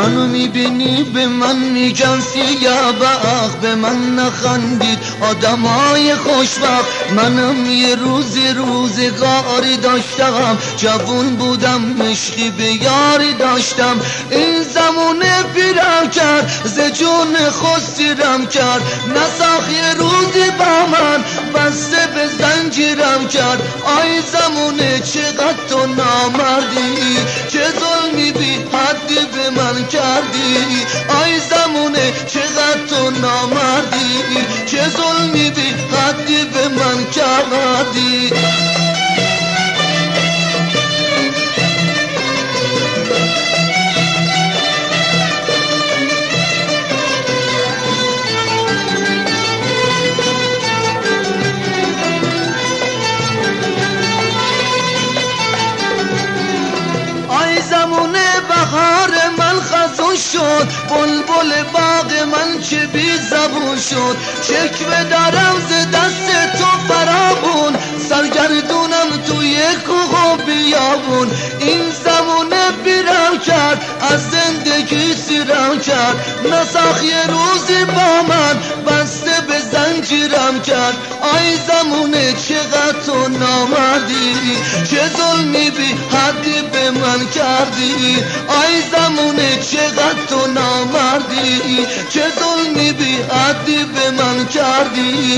منو میبینی به من میگن سیاه بخت، به من نخندید آدمای خوشبخت. منم یه روزگاری داشتم، جوون بودم عشقی به یاری داشتم. این زمونه پیرم کرد ز جون خود سیرم کرد، نساخ یه روزی با من بسته به زنجیرم کرد. آی زمونه چقدر تو نامردی، چه ظلمی بی حدی به من کردی. آی زمونه چقدر تو نامردی، چه ظلمی بی حدی به من کردی. بهار من خزون شد، بلبل باغ من چه بی زبون شد. شکوه دارم ز دست تو فرابون، سرگردونم توی کوه و بیابون. این زمونه بیرم کرد از زندگی سیرم کرد، نساخ یه روزی با من بسته به زنجیرم کرد. آی زمونه چقدر تو نامردی، چه ظلمی بی حدی به من کردی. آی زمونه چقدر تو نامردی، چه ظلمی بی حدی به من کردی.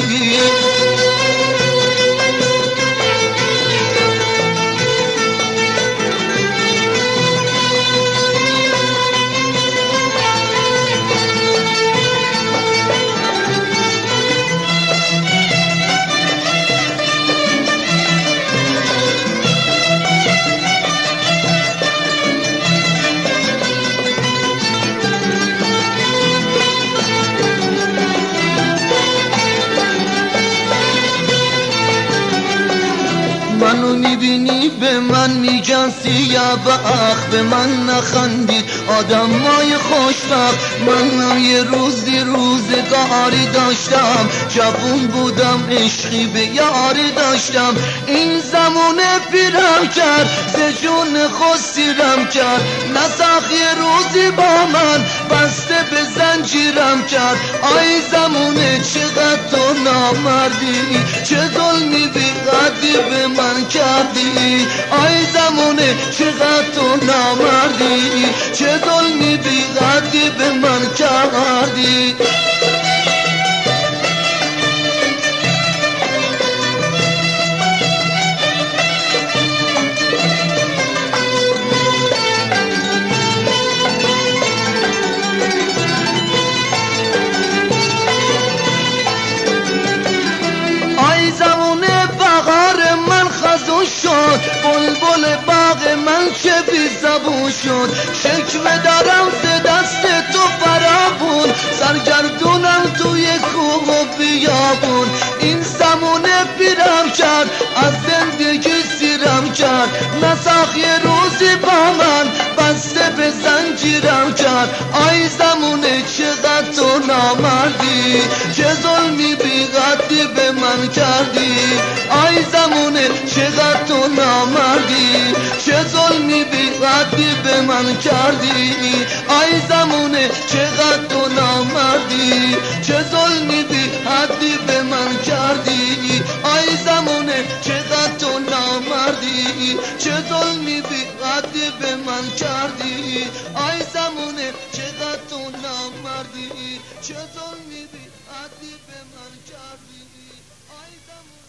منو میبینی به من میگن سیاه بخت، به من نخندید آدمای خوشبخت. منم یه روزگاری داشتم، جوون بودم عشقی به یاری داشتم. این زمونه پیرم کرد ز جون خود سیرم کرد، نساخ یه روزی با من بسته به زنجیرم کرد. آی زمونه چقدر تو نامردی، چه ظلمی بی حدی به من کردی. آی زمونه چقدر تو نامردی، چه ظلمی بی حدی به من کردی. شد بلبل باغ من چه بی زبون شد. شکوه دارم ز دست تو فرابون، سرگردونم توی کوه و بیابون. این زمونه پیرم کرد از زندگی سیرم کرد، نساخ یه روزی با من بسته به زنجیرم کرد. آی زمونه چقدر تو نامردی، چه ظلمی بی حدی به من کردی. آی زمونه چقدر تو نامردی، چه ظلمی بی حدی به من کردی. آی زمونه چقدر تو نامردی، چه ظلمی بی حدی به من کردی. آی زمونه چقدر تو نامردی، چه ظلمی بی حدی به من کردی. آی زمونه چقدر تو نامردی، چه ظلمی بی حدی به من کردی. آی زمونه